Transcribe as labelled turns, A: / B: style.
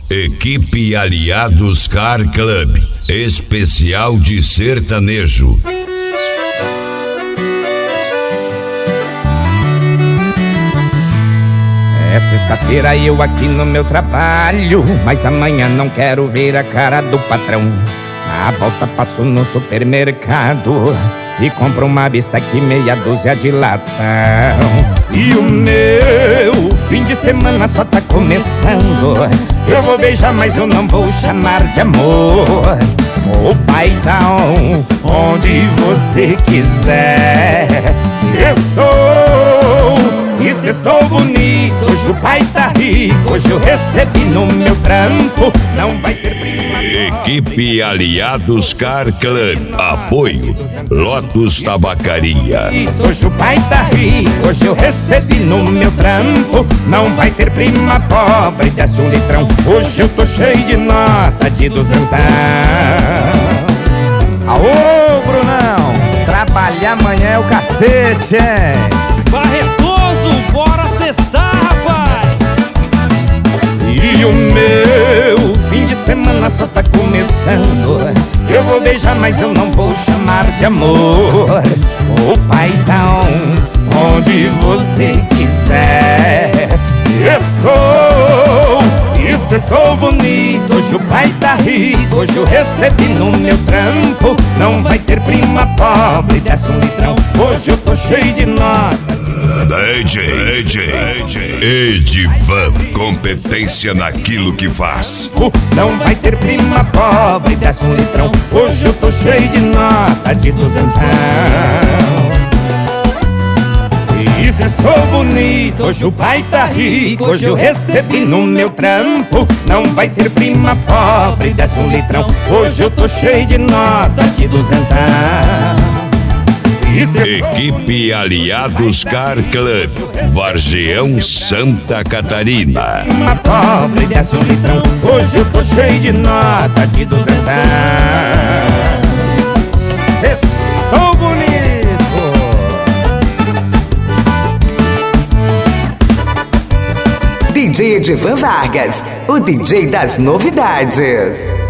A: Equipe Aliados Car Club, especial de sertanejo.
B: É sexta-feira e eu aqui no meu trabalho, mas amanhã não quero ver a cara do patrão. Na volta passo no supermercado e compro uma bisteca e meia dúzia de latão. E o meu fim de semana só tá começando. Eu vou beijar, mas eu não vou chamar de amor. O paizão, onde você quiser. Se estou bonito, hoje o pai tá rico, hoje eu recebi no meu trampo, não vai ter prima.
A: Equipe Aliados Car Club, apoio Lotus Tabacaria.
B: Hoje o pai tá rico, hoje eu recebi no meu trampo, não vai ter prima pobre, desce um litrão, hoje eu tô cheio de nota de duzentão. Aô, Brunão, trabalhar amanhã é o cacete, hein?
C: Barretoso, bora sextar, rapaz!
B: E o meu fim de semana só tá começando. Eu vou beijar, mas eu não vou chamar de amor. O paizão, onde você quiser. Se estou bonito, hoje o pai tá rico, hoje eu recebi no meu trampo, não vai ter prima pobre, desce um litrão, hoje eu tô cheio de nota.
A: Edivan, competência naquilo que faz.
B: Não vai ter prima pobre, desce um litrão, hoje eu tô cheio de nota de duzentão. E se estou bonito, hoje o pai tá rico, hoje eu recebi no meu trampo, não vai ter prima pobre, desce um litrão, hoje eu tô cheio de nota de duzentão.
A: Equipe Aliados Car Club, Vargeão, Santa Catarina.
B: Uma pobre desce um litrão, hoje eu tô cheio de nota de duzentão. Estou bonito.
D: DJ Edivan Vargas, o DJ das novidades.